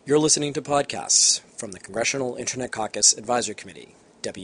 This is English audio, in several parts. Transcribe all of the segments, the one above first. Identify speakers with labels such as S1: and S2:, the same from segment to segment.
S1: You're listening to podcasts from the Congressional Internet Caucus Advisory Committee,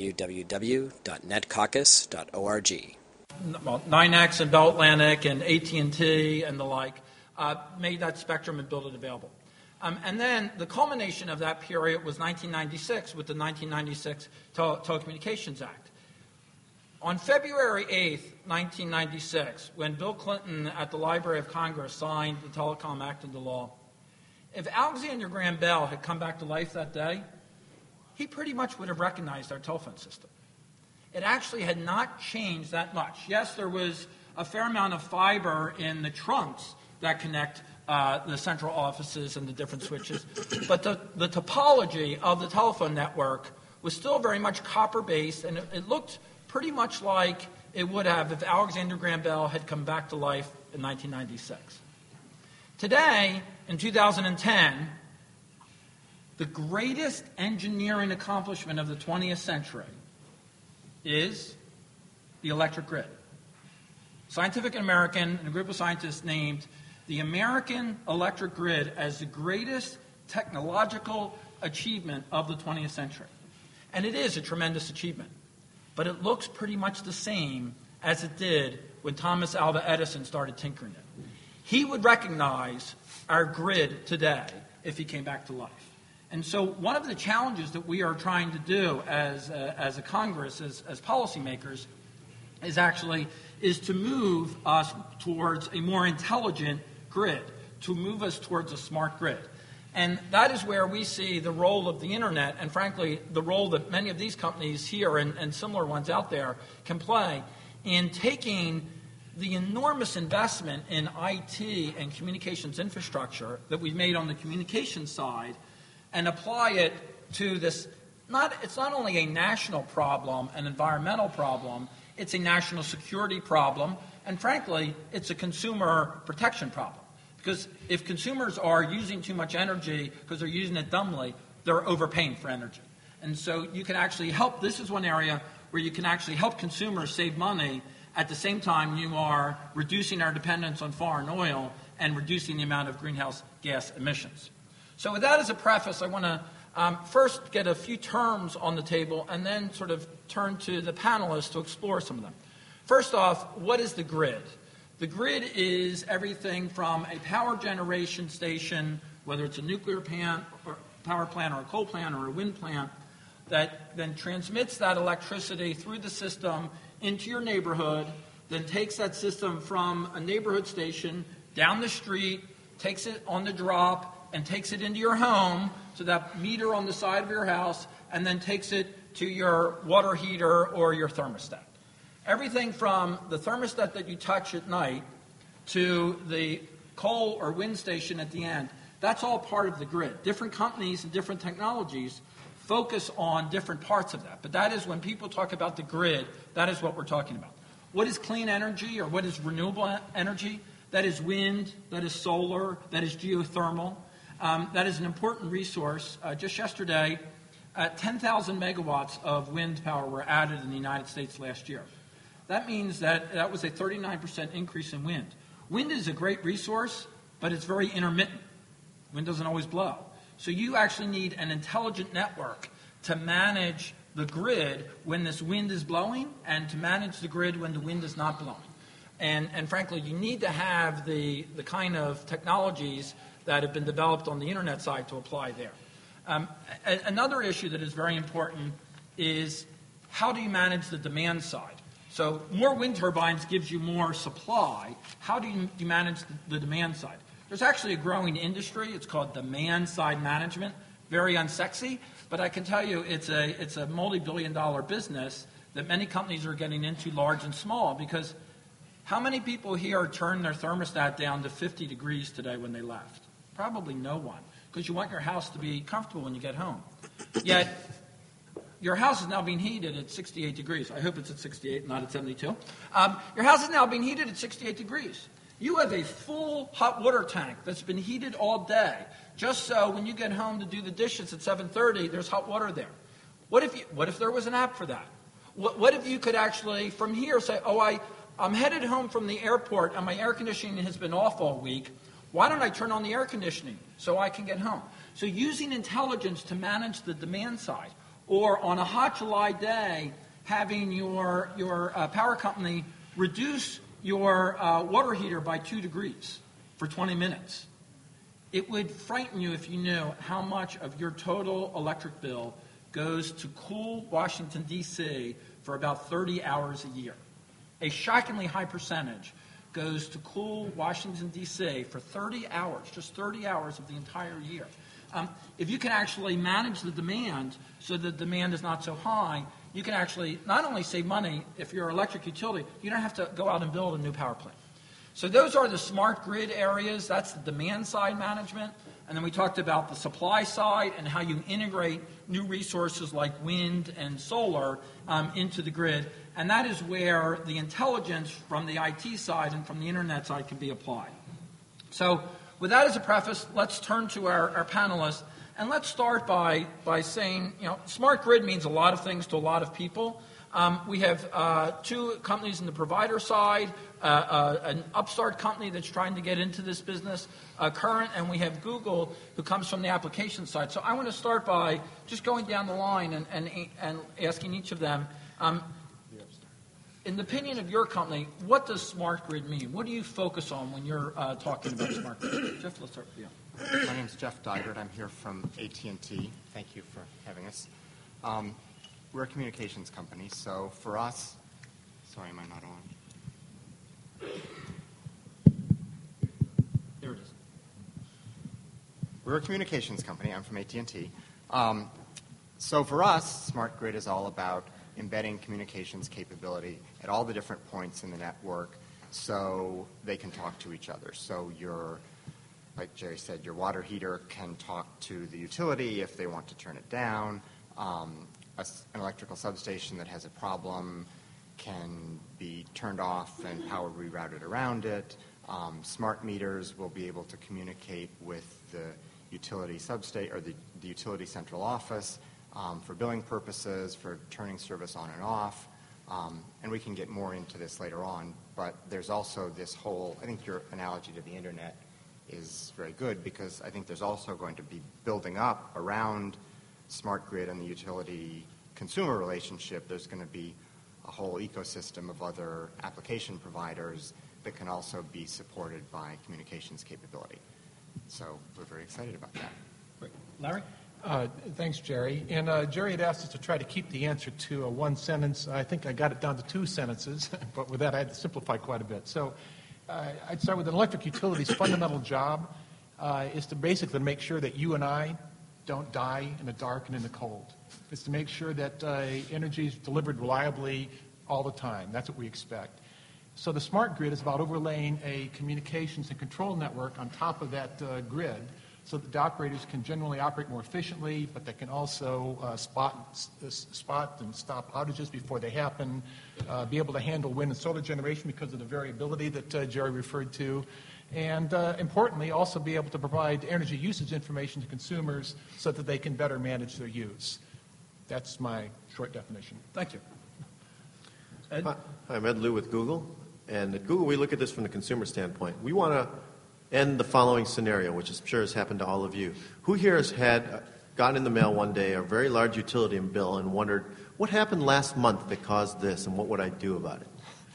S1: www.netcaucus.org.
S2: Well, NYNEX and Bell Atlantic and AT&T and the like made that spectrum and built it available. And then the culmination of that period was 1996 with the 1996 Telecommunications Act. On February 8th, 1996, when Bill Clinton at the Library of Congress signed the Telecom Act into law, if Alexander Graham Bell had come back to life that day, he pretty much would have recognized our telephone system. It actually had not changed that much. Yes, there was a fair amount of fiber in the trunks that connect the central offices and the different switches, but the topology of the telephone network was still very much copper-based, and it looked pretty much like it would have if Alexander Graham Bell had come back to life in 1996. Today, in 2010, the greatest engineering accomplishment of the 20th century is the electric grid. Scientific American and a group of scientists named the American electric grid as the greatest technological achievement of the 20th century. And it is a tremendous achievement, but it looks pretty much the same as it did when Thomas Alva Edison started tinkering it. He would recognize our grid today if he came back to life. And so one of the challenges that we are trying to do as a Congress, as policymakers, is to move us towards a more intelligent grid, to move us towards a smart grid. And that is where we see the role of the Internet, and frankly, the role that many of these companies here and similar ones out there can play in taking the enormous investment in IT and communications infrastructure that we've made on the communications side and apply it to this. It's not only a national problem, an environmental problem, it's a national security problem, and frankly, it's a consumer protection problem. Because if consumers are using too much energy because they're using it dumbly, they're overpaying for energy. And so you can actually help. This is one area where you can actually help consumers save money. At the same time, you are reducing our dependence on foreign oil and reducing the amount of greenhouse gas emissions. So with that as a preface, I want to first get a few terms on the table and then sort of turn to the panelists to explore some of them. First off, what is the grid? The grid is everything from a power generation station, whether it's a nuclear plant or power plant or a coal plant or a wind plant, that then transmits that electricity through the system into your neighborhood, then takes that system from a neighborhood station down the street, takes it on the drop, and takes it into your home, so that meter on the side of your house, and then takes it to your water heater or your thermostat. Everything from the thermostat that you touch at night to the coal or wind station at the end, that's all part of the grid. Different companies and different technologies focus on different parts of that. But that is when people talk about the grid, that is what we're talking about. What is clean energy or what is renewable energy? That is wind, that is solar, that is geothermal. That is an important resource. Just yesterday, 10,000 megawatts of wind power were added in the United States last year. That means that was a 39% increase in wind. Wind is a great resource, but it's very intermittent. Wind doesn't always blow. So you actually need an intelligent network to manage the grid when this wind is blowing and to manage the grid when the wind is not blowing. And frankly, you need to have the kind of technologies that have been developed on the Internet side to apply there. Another issue that is very important is how do you manage the demand side? So more wind turbines gives you more supply. How do you manage the demand side? There's actually a growing industry. It's called demand-side management. Very unsexy, but I can tell you it's a multi-billion-dollar business that many companies are getting into, large and small, because how many people here turned their thermostat down to 50 degrees today when they left? Probably no one, because you want your house to be comfortable when you get home. Yet, your house is now being heated at 68 degrees. I hope it's at 68, not at 72. Your house is now being heated at 68 degrees. You have a full hot water tank that's been heated all day, just so when you get home to do the dishes at 7:30, there's hot water there. What if there was an app for that? What if you could actually, from here, say, I'm headed home from the airport and my air conditioning has been off all week. Why don't I turn on the air conditioning so I can get home? So using intelligence to manage the demand side, or on a hot July day, having your power company reduce your water heater by 2 degrees for 20 minutes. It would frighten you if you knew how much of your total electric bill goes to cool Washington, D.C. for about 30 hours a year. A shockingly high percentage goes to cool Washington, D.C. for 30 hours, just 30 hours of the entire year. If you can actually manage the demand so the demand is not so high, you can actually not only save money if you're an electric utility, you don't have to go out and build a new power plant. So those are the smart grid areas. That's the demand side management. And then we talked about the supply side and how you integrate new resources like wind and solar into the grid. And that is where the intelligence from the IT side and from the internet side can be applied. So with that as a preface, let's turn to our panelists. And let's start by saying, smart grid means a lot of things to a lot of people. We have 2 companies in the provider side, an upstart company that's trying to get into this business, Current, and we have Google, who comes from the application side. So I want to start by just going down the line and asking each of them, in the opinion of your company, what does smart grid mean? What do you focus on when you're talking about smart grid? Jeff, let's start with you.
S3: My name is Jeff Dygert. I'm here from AT&T. Thank you for having us. We're a communications company, so for us, sorry, am I not on?
S2: There it is.
S3: We're a communications company. I'm from AT&T. So for us, smart grid is all about embedding communications capability at all the different points in the network so they can talk to each other. So like Jerry said, your water heater can talk to the utility if they want to turn it down. An electrical substation that has a problem can be turned off and power rerouted around it. Smart meters will be able to communicate with the utility substation or the utility central office for billing purposes, for turning service on and off. And we can get more into this later on. But there's also this whole, I think your analogy to the internet is very good, because I think there's also going to be building up around smart grid and the utility consumer relationship. There's going to be a whole ecosystem of other application providers that can also be supported by communications capability. So we're very excited about that.
S2: Great. Larry?
S4: Thanks, Jerry. And Jerry had asked us to try to keep the answer to one sentence. I think I got it down to 2 sentences, but with that I had to simplify quite a bit. So I'd start with an electric utility's fundamental job is to basically make sure that you and I don't die in the dark and in the cold. It's to make sure that energy is delivered reliably all the time. That's what we expect. So the smart grid is about overlaying a communications and control network on top of that grid so that the operators can generally operate more efficiently, but they can also spot and stop outages before they happen, be able to handle wind and solar generation because of the variability that Jerry referred to, and importantly, also be able to provide energy usage information to consumers so that they can better manage their use. That's my short definition.
S2: Thank you. Ed?
S5: Hi, I'm Ed Liu with Google. And at Google, we look at this from the consumer standpoint. We want to end the following scenario, which I'm sure has happened to all of you. Who here has gotten in the mail one day a very large utility bill and wondered, what happened last month that caused this, and what would I do about it?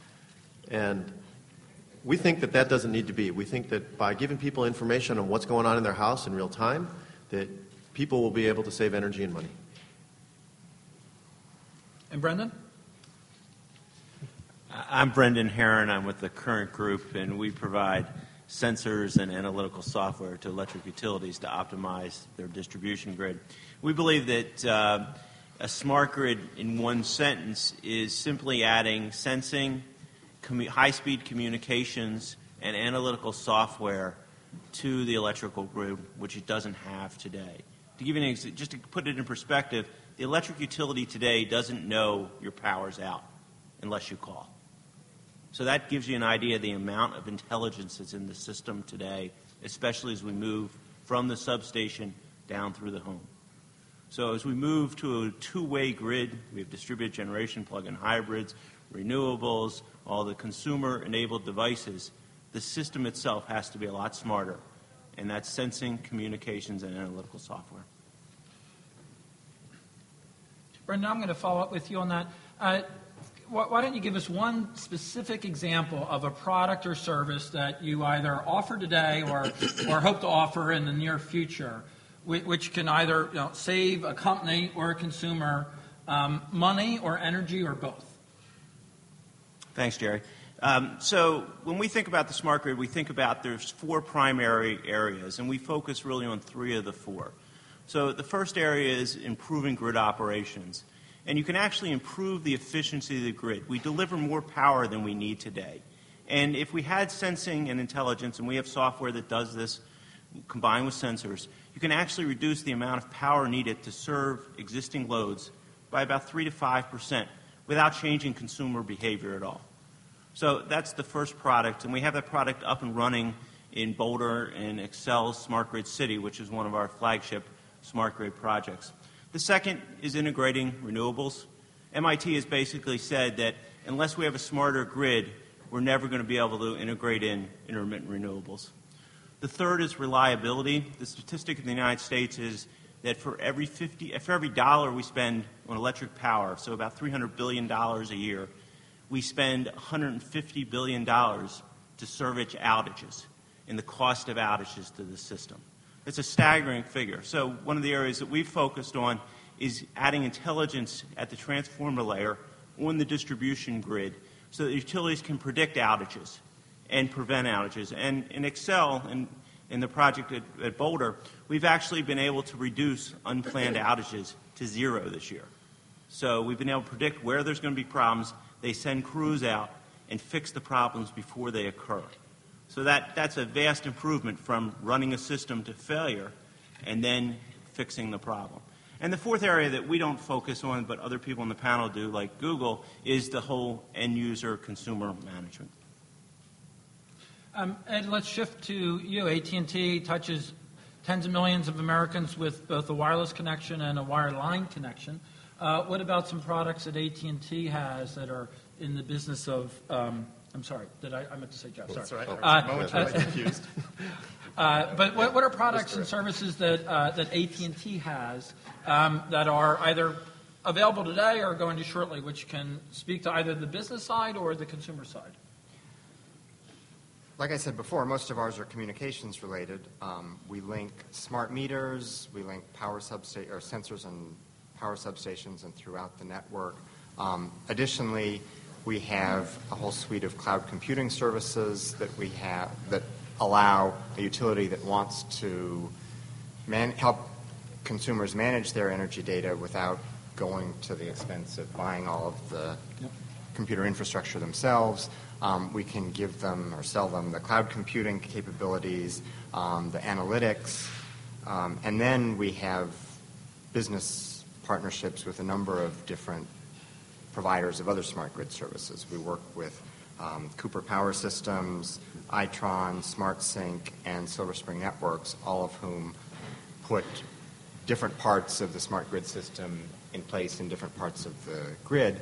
S5: And we think that that doesn't need to be. We think that by giving people information on what's going on in their house in real time, that people will be able to save energy and money.
S2: And Brendan?
S6: I'm Brendan Herron. I'm with the Current Group, and we provide sensors and analytical software to electric utilities to optimize their distribution grid. We believe that a smart grid, in one sentence, is simply adding sensing, high-speed communications, and analytical software to the electrical grid, which it doesn't have today. To give you just to put it in perspective, the electric utility today doesn't know your power's out unless you call. So that gives you an idea of the amount of intelligence that's in the system today, especially as we move from the substation down through the home. So as we move to a two-way grid, we have distributed generation, plug-in hybrids, renewables, all the consumer-enabled devices, the system itself has to be a lot smarter. and that's sensing, communications, and analytical software.
S2: Brendan, I'm going to follow up with you on that. Why don't you give us one specific example of a product or service that you either offer today or hope to offer in the near future, which can either save a company or a consumer money or energy or both?
S6: Thanks, Jerry. So when we think about the smart grid, we think about there's 4 primary areas, and we focus really on 3 of the 4. So the first area is improving grid operations. And you can actually improve the efficiency of the grid. We deliver more power than we need today. And if we had sensing and intelligence, and we have software that does this combined with sensors, you can actually reduce the amount of power needed to serve existing loads by about 3 to 5% without changing consumer behavior at all. So that's the first product, and we have that product up and running in Boulder and Excel's Smart Grid City, which is one of our flagship smart grid projects. The second is integrating renewables. MIT has basically said that unless we have a smarter grid, we're never going to be able to integrate in intermittent renewables. The third is reliability. The statistic in the United States is that for every $1 we spend on electric power, so about $300 billion a year, we spend $150 billion to service outages and the cost of outages to the system. It's a staggering figure. So one of the areas that we've focused on is adding intelligence at the transformer layer on the distribution grid so that utilities can predict outages and prevent outages. And in Excel, in the project at Boulder, we've actually been able to reduce unplanned outages to 0 this year. So we've been able to predict where there's going to be problems. They send crews out and fix the problems before they occur. So that's a vast improvement from running a system to failure and then fixing the problem. And the fourth area that we don't focus on, but other people on the panel do, like Google, is the whole end-user consumer management.
S2: Ed, let's shift to you. AT&T touches tens of millions of Americans with both a wireless connection and a wireline connection. What about some products that AT&T has that are in the business of I'm sorry. I meant to say Jeff. Sorry.
S3: That's right. Momentarily confused.
S2: But what are products and services that AT&T has that are either available today or going to shortly, which can speak to either the business side or the consumer side?
S3: Like I said before, most of ours are communications related. We link smart meters, we link sensors and power substations and throughout the network. Additionally, we have a whole suite of cloud computing services that allow a utility that wants to help consumers manage their energy data without going to the expense of buying all of the computer infrastructure themselves. We can give them or sell them the cloud computing capabilities, the analytics, and then we have business partnerships with a number of different providers of other smart grid services. We work with Cooper Power Systems, Itron, SmartSync, and Silver Spring Networks, all of whom put different parts of the smart grid system in place in different parts of the grid,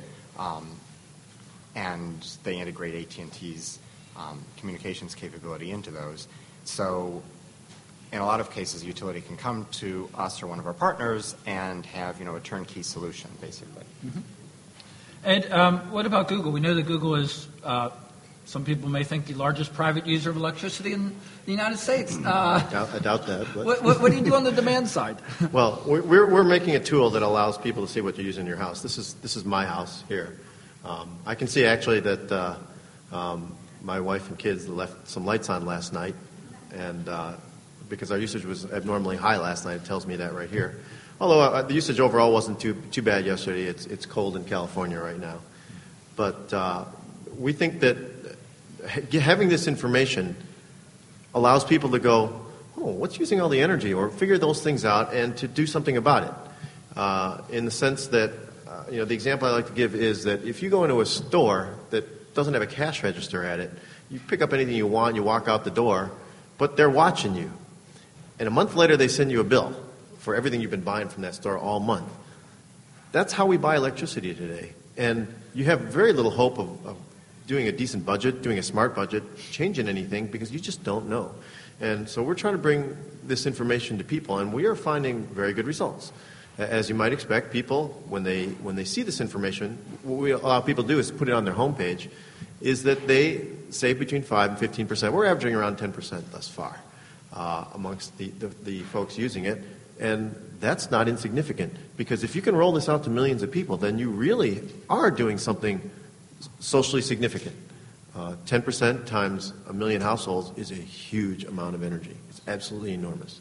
S3: and they integrate AT&T's communications capability into those. So in a lot of cases, a utility can come to us or one of our partners and have a turnkey solution, basically.
S2: Mm-hmm. Ed, what about Google? We know that Google is, some people may think, the largest private user of electricity in the United States.
S5: I doubt that. But.
S2: What do you do on the demand side?
S5: Well, we're making a tool that allows people to see what you use in your house. This is my house here. I can see actually that my wife and kids left some lights on last night, and because our usage was abnormally high last night, it tells me that right here. Although the usage overall wasn't too bad yesterday. It's cold in California right now. But we think that having this information allows people to go, oh, what's using all the energy? Or figure those things out and to do something about it. In the sense that, the example I like to give is that if you go into a store that doesn't have a cash register at it, you pick up anything you want, you walk out the door, but they're watching you. And a month later, they send you a bill for everything you've been buying from that store all month. That's how we buy electricity today. And you have very little hope of doing a decent budget, doing a smart budget, changing anything, because you just don't know. And so we're trying to bring this information to people, and we are finding very good results. As you might expect, people, when they see this information, what we allow people to do is put it on their homepage, is that they save between 5 and 15%. We're averaging around 10% thus far amongst the folks using it. And that's not insignificant, because if you can roll this out to millions of people, then you really are doing something socially significant. 10% times a million households is a huge amount of energy. It's absolutely enormous.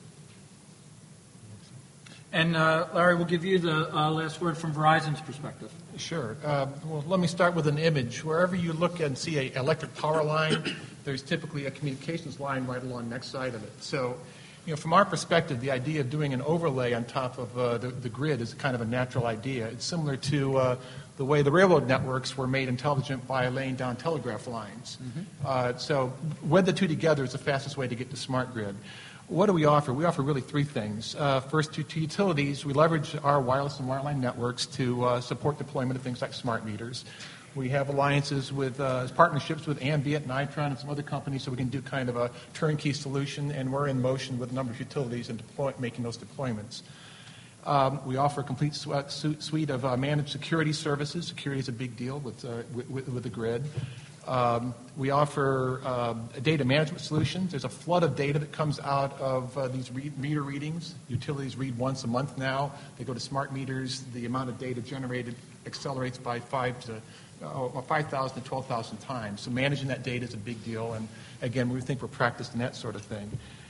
S2: And Larry, we'll give you the last word from Verizon's perspective.
S4: Sure. Well, let me start with an image. Wherever you look and see an electric power line, there's typically a communications line right along the next side of it. So, from our perspective, the idea of doing an overlay on top of the grid is kind of a natural idea. It's similar to the way the railroad networks were made intelligent by laying down telegraph lines. Mm-hmm. So wed the two together is the fastest way to get to smart grid. What do we offer? We offer really three things. First, to utilities, we leverage our wireless and wireline networks to support deployment of things like smart meters. We have alliances with partnerships with Ambient, Nitron, and some other companies, so we can do kind of a turnkey solution, and we're in motion with a number of utilities and making those deployments. We offer a complete suite of managed security services. Security is a big deal with the grid. We offer data management solutions. There's a flood of data that comes out of these meter readings. Utilities read once a month now. They go to smart meters. The amount of data generated accelerates by 5,000 to 12,000 times. So managing that data is a big deal. And again, we think we're practiced in that sort of thing.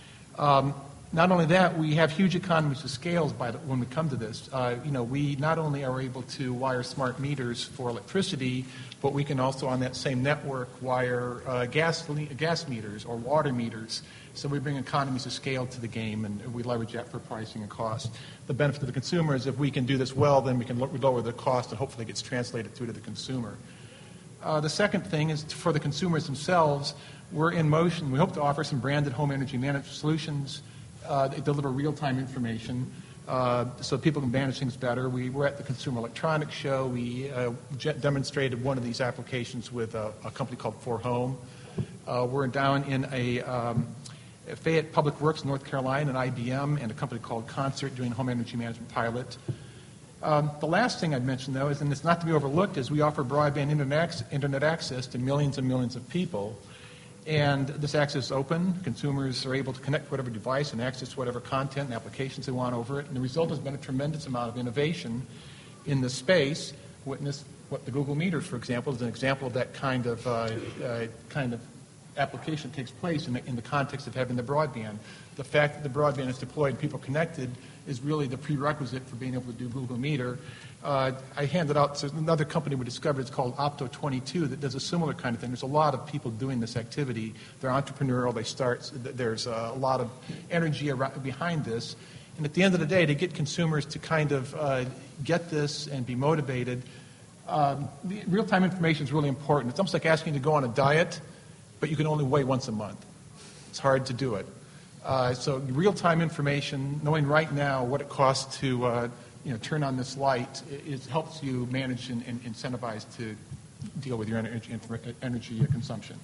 S4: Not only that, we have huge economies of scale when we come to this. We not only are able to wire smart meters for electricity, but we can also, on that same network, wire gas meters or water meters. So we bring economies of scale to the game, and we leverage that for pricing and cost. The benefit to the consumer is if we can do this well, then we can lower the cost, and hopefully it gets translated through to the consumer. The second thing is for the consumers themselves. We're in motion. We hope to offer some branded home energy management solutions. They deliver real-time information so people can manage things better. We were at the Consumer Electronics Show. We demonstrated one of these applications with a company called 4Home. We're down in Fayette Public Works, North Carolina, and IBM, and a company called Concert doing a home energy management pilot. The last thing I'd mention, though, and it's not to be overlooked, is we offer broadband internet access to millions and millions of people. And this access is open. Consumers are able to connect whatever device and access whatever content and applications they want over it. And the result has been a tremendous amount of innovation in the space. Witness what the Google meters, for example, is an example of that kind of application takes place in the context of having the broadband. The fact that the broadband is deployed and people connected is really the prerequisite for being able to do Google Meter. I handed out to another company we discovered. It's called Opto22 that does a similar kind of thing. There's a lot of people doing this activity. They're entrepreneurial. There's a lot of energy behind this. And at the end of the day, to get consumers to kind of get this and be motivated, real-time information is really important. It's almost like asking to go on a diet, but you can only weigh once a month. It's hard to do it. So real-time information, knowing right now what it costs to turn on this light, it helps you manage and incentivize to deal with your energy consumption.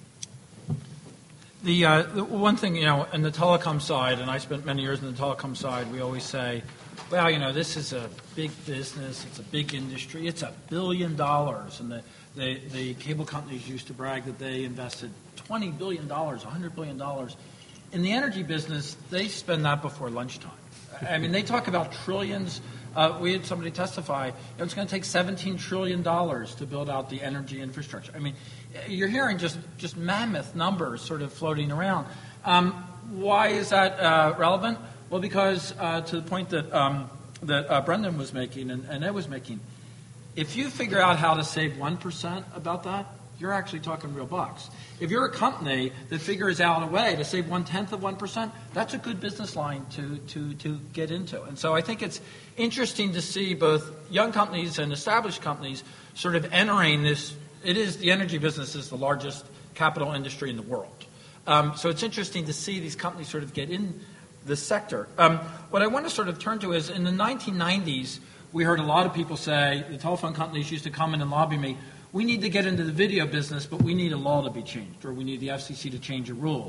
S2: The one thing, in the telecom side, and I spent many years in the telecom side, we always say, well, this is a big business, it's a big industry, it's $1 billion. And the cable companies used to brag that they invested $20 billion, $100 billion. In the energy business, they spend that before lunchtime. I mean, they talk about trillions. We had somebody testify, it's going to take $17 trillion to build out the energy infrastructure. I mean, you're hearing just mammoth numbers sort of floating around. Why is that relevant? Well, because to the point that Brendan was making and Ed was making, if you figure out how to save 1% about that, you're actually talking real bucks. If you're a company that figures out a way to save 1/10 of 1%, that's a good business line to get into. And so I think it's interesting to see both young companies and established companies sort of entering this. The energy business is the largest capital industry in the world. So it's interesting to see these companies sort of get in the sector. What I want to sort of turn to is in the 1990s, we heard a lot of people say, the telephone companies used to come in and lobby me, we need to get into the video business, but we need a law to be changed, or we need the FCC to change a rule.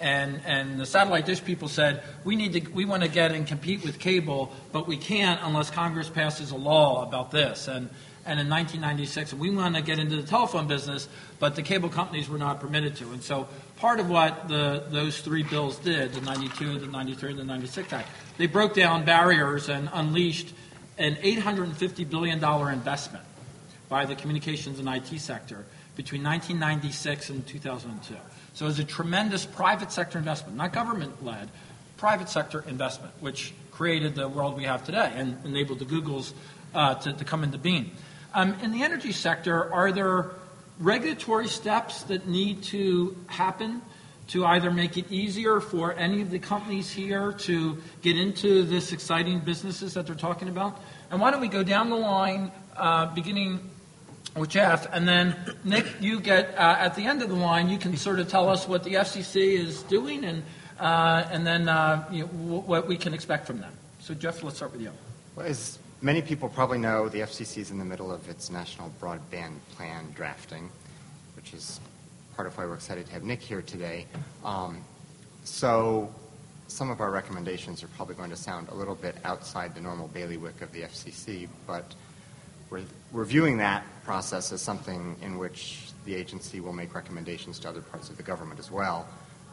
S2: And the satellite dish people said, we want to get and compete with cable, but we can't unless Congress passes a law about this. And in 1996, we want to get into the telephone business, but the cable companies were not permitted to. And so part of what those three bills did, the 92, the 93, and the 96 Act, they broke down barriers and unleashed an $850 billion investment by the communications and IT sector between 1996 and 2002. So it was a tremendous private sector investment, not government-led, private sector investment, which created the world we have today and enabled the Googles to come into being. In the energy sector, are there regulatory steps that need to happen to either make it easier for any of the companies here to get into this exciting businesses that they're talking about? And why don't we go down the line, beginning with Jeff, and then Nick, you get at the end of the line, you can sort of tell us what the FCC is doing, and then what we can expect from them. So Jeff, let's start with you.
S3: Well, as many people probably know, the FCC is in the middle of its National Broadband Plan drafting, which is part of why we're excited to have Nick here today. So some of our recommendations are probably going to sound a little bit outside the normal bailiwick of the FCC, but we're viewing that process as something in which the agency will make recommendations to other parts of the government as well.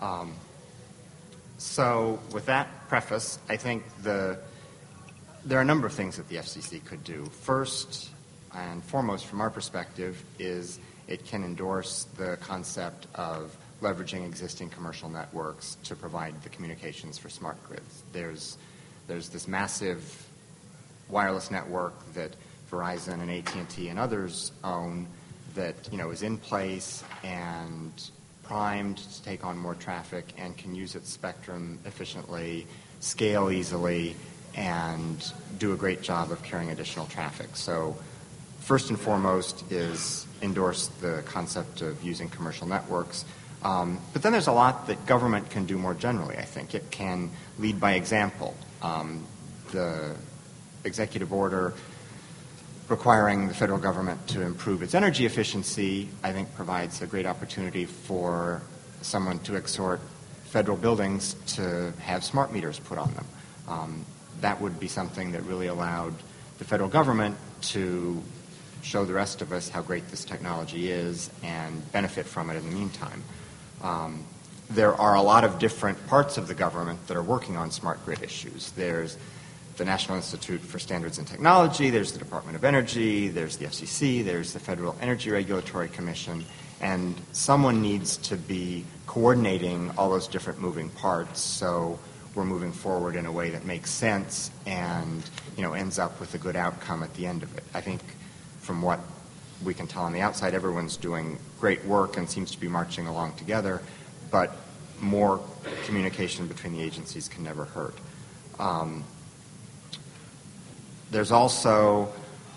S3: So with that preface, I think there are a number of things that the FCC could do. First and foremost, from our perspective, is it can endorse the concept of leveraging existing commercial networks to provide the communications for smart grids. There's this massive wireless network that Verizon and AT&T and others own that is in place and primed to take on more traffic and can use its spectrum efficiently, scale easily, and do a great job of carrying additional traffic. So first and foremost is endorse the concept of using commercial networks. But then there's a lot that government can do more generally, I think. It can lead by example. The executive order requiring the federal government to improve its energy efficiency, I think, provides a great opportunity for someone to exhort federal buildings to have smart meters put on them. That would be something that really allowed the federal government to show the rest of us how great this technology is and benefit from it in the meantime. There are a lot of different parts of the government that are working on smart grid issues. There's the National Institute for Standards and Technology, there's the Department of Energy, there's the FCC, there's the Federal Energy Regulatory Commission, and someone needs to be coordinating all those different moving parts so we're moving forward in a way that makes sense and ends up with a good outcome at the end of it. I think from what we can tell on the outside, everyone's doing great work and seems to be marching along together, but more communication between the agencies can never hurt. There's also,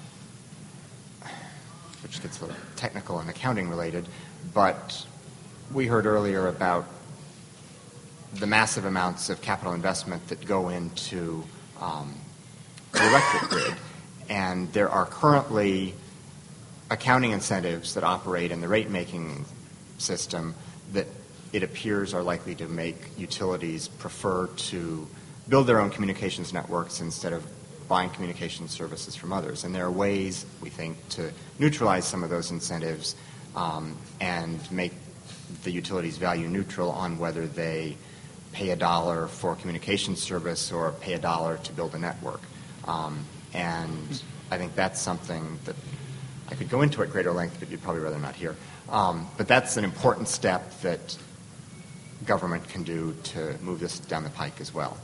S3: which gets a little technical and accounting related, but we heard earlier about the massive amounts of capital investment that go into the electric grid. And there are currently accounting incentives that operate in the rate-making system that it appears are likely to make utilities prefer to build their own communications networks instead of buying communication services from others. And there are ways, we think, to neutralize some of those incentives and make the utilities value neutral on whether they pay $1 for communication service or pay $1 to build a network. And I think that's something that I could go into at greater length, but you'd probably rather not hear. But that's an important step that government can do to move this down the pike as well.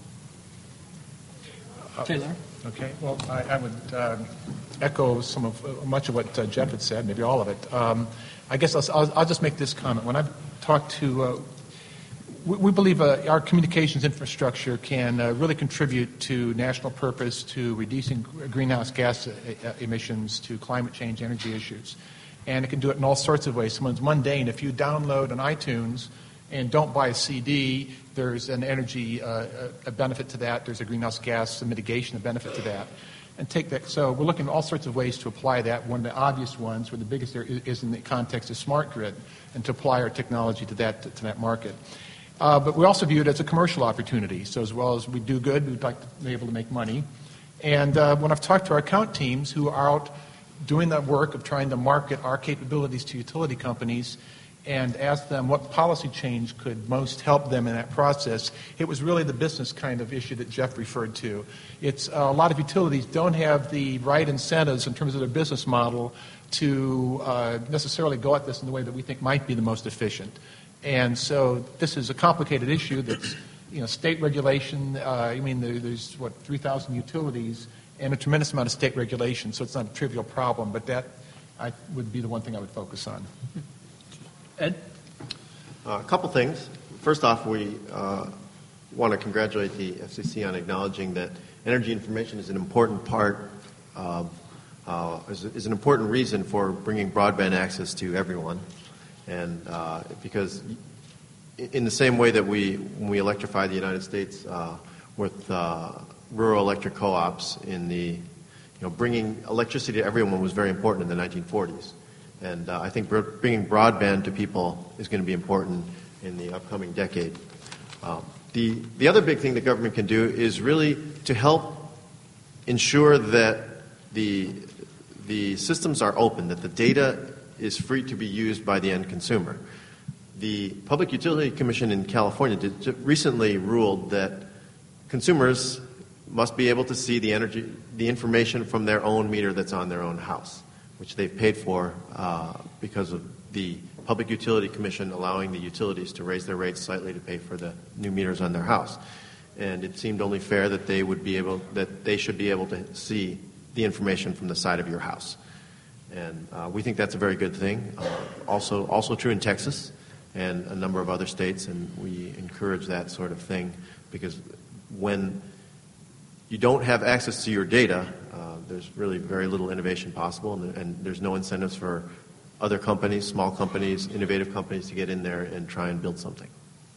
S2: Taylor?
S4: Okay. Well, I would echo much of what Jeff had said, maybe all of it. I guess I'll just make this comment. When I've talked to, we believe our communications infrastructure can really contribute to national purpose, to reducing greenhouse gas emissions, to climate change, energy issues. And it can do it in all sorts of ways. Someone's mundane. If you download an iTunes and don't buy a CD, there's an energy a benefit to that. There's a greenhouse gas mitigation benefit to that. And take that. So we're looking at all sorts of ways to apply that. One of the obvious ones, or the biggest there, is in the context of smart grid, and to apply our technology to that market. But we also view it as a commercial opportunity. So as well as we do good, we'd like to be able to make money. And when I've talked to our account teams who are out doing that work of trying to market our capabilities to utility companies and asked them what policy change could most help them in that process, it was really the business kind of issue that Jeff referred to. It's a lot of utilities don't have the right incentives in terms of their business model to necessarily go at this in the way that we think might be the most efficient. And so this is a complicated issue that's, state regulation. There's 3,000 utilities and a tremendous amount of state regulation, so it's not a trivial problem, but that would be the one thing I would focus on.
S2: Ed?
S5: A couple things. First off, we want to congratulate the FCC on acknowledging that energy information is an important part of, is an important reason for bringing broadband access to everyone. And because in the same way that when we electrified the United States with rural electric co-ops bringing electricity to everyone was very important in the 1940s. And I think bringing broadband to people is going to be important in the upcoming decade. The other big thing the government can do is really to help ensure that the systems are open, that the data is free to be used by the end consumer. The Public Utility Commission in California recently ruled that consumers must be able to see the information from their own meter that's on their own house, which they've paid for because of the Public Utility Commission allowing the utilities to raise their rates slightly to pay for the new meters on their house. And it seemed only fair that they should be able to see the information from the side of your house. And we think that's a very good thing. Also true in Texas and a number of other states, and we encourage that sort of thing because when you don't have access to your data, there's really very little innovation possible, and there's no incentives for other companies, small companies, innovative companies to get in there and try and build something.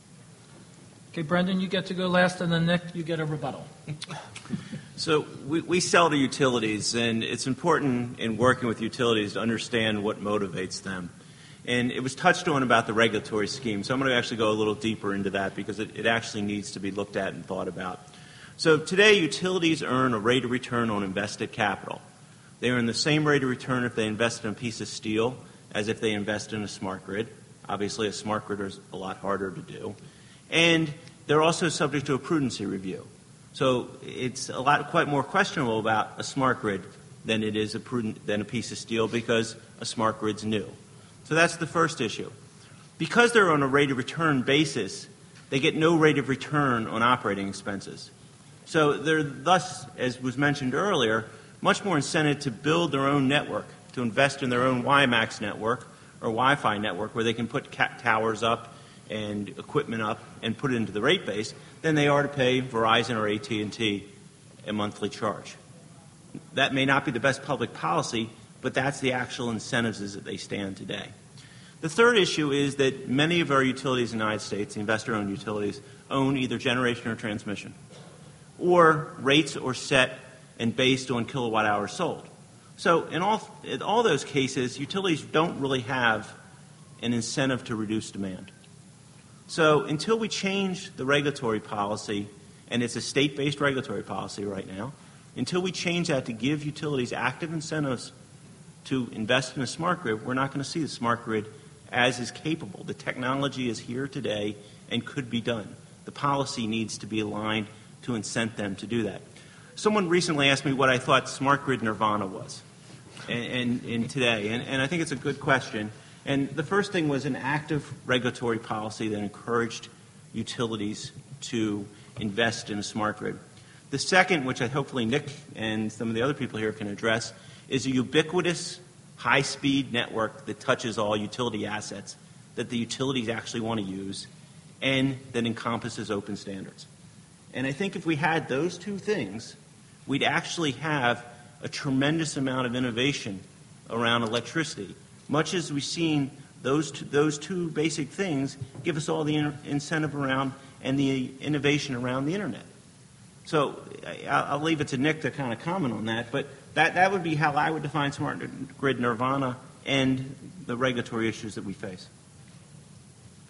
S2: Okay, Brendan, you get to go last, and then Nick, you get a rebuttal.
S6: So we sell to utilities, and it's important in working with utilities to understand what motivates them. And it was touched on about the regulatory scheme, so I'm going to actually go a little deeper into that because it actually needs to be looked at and thought about. So today, utilities earn a rate of return on invested capital. They earn the same rate of return if they invest in a piece of steel as if they invest in a smart grid. Obviously, a smart grid is a lot harder to do. And they're also subject to a prudency review. So it's quite more questionable about a smart grid than it is than a piece of steel because a smart grid's new. So that's the first issue. Because they're on a rate of return basis, they get no rate of return on operating expenses. So they're thus, as was mentioned earlier, much more incented to build their own network, to invest in their own WiMAX network or Wi-Fi network where they can put towers up and equipment up and put it into the rate base than they are to pay Verizon or AT&T a monthly charge. That may not be the best public policy, but that's the actual incentives as they stand today. The third issue is that many of our utilities in the United States, the investor-owned utilities, own either generation or transmission, or rates are set and based on kilowatt hours sold. So in all those cases, utilities don't really have an incentive to reduce demand. So until we change the regulatory policy, and it's a state-based regulatory policy right now, until we change that to give utilities active incentives to invest in a smart grid, we're not going to see the smart grid as is capable. The technology is here today and could be done. The policy needs to be aligned to incent them to do that. Someone recently asked me what I thought smart grid nirvana was in today, and I think it's a good question. And the first thing was an active regulatory policy that encouraged utilities to invest in a smart grid. The second, which hopefully Nick and some of the other people here can address, is a ubiquitous, high-speed network that touches all utility assets that the utilities actually want to use and that encompasses open standards. And I think if we had those two things, we'd actually have a tremendous amount of innovation around electricity. Much as we've seen those two basic things give us all the incentive around and the innovation around the Internet. So I'll leave it to Nick to kind of comment on that, but that would be how I would define smart grid nirvana and the regulatory issues that we face.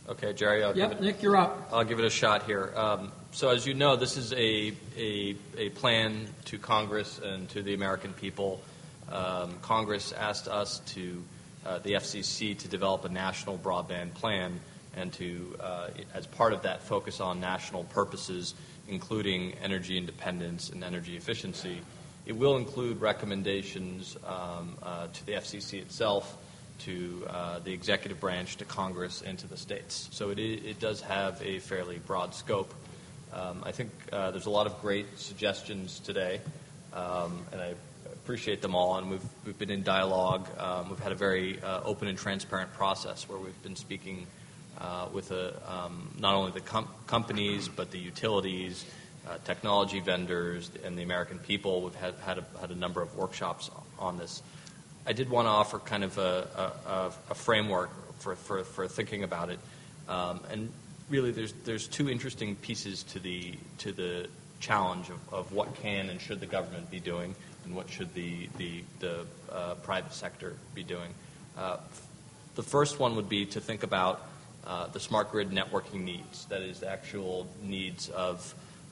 S7: Okay, Jerry,
S2: Nick, you're up.
S7: I'll give it a shot here. So as you know, this is a plan to Congress and to the American people. Congress asked us the FCC to develop a national broadband plan and to, as part of that, focus on national purposes, including energy independence and energy efficiency. It will include recommendations to the FCC itself, to the executive branch, to Congress, and to the states. So it does have a fairly broad scope. I think there's a lot of great suggestions today, and I appreciate them all. And we've been in dialogue. We've had a very open and transparent process where we've been speaking with not only the companies but the utilities, technology vendors, and the American people. We've had a number of workshops on this. I did want to offer kind of a framework for thinking about it, and really there's two interesting pieces to the challenge of what can and should the government be doing, and what should the private sector be doing. The first one would be to think about the smart grid networking needs, that is, the actual needs of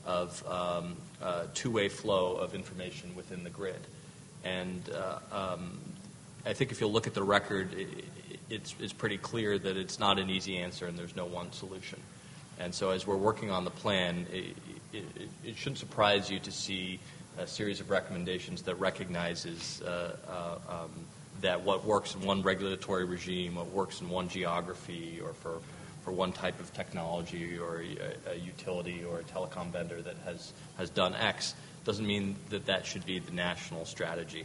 S7: two-way flow of information within the grid. And I think if you'll look at the record, it's pretty clear that it's not an easy answer and there's no one solution. And so as we're working on the plan, it shouldn't surprise you to see a series of recommendations that recognizes that what works in one regulatory regime, what works in one geography, or for one type of technology or a utility or a telecom vendor that has done X, doesn't mean that should be the national strategy.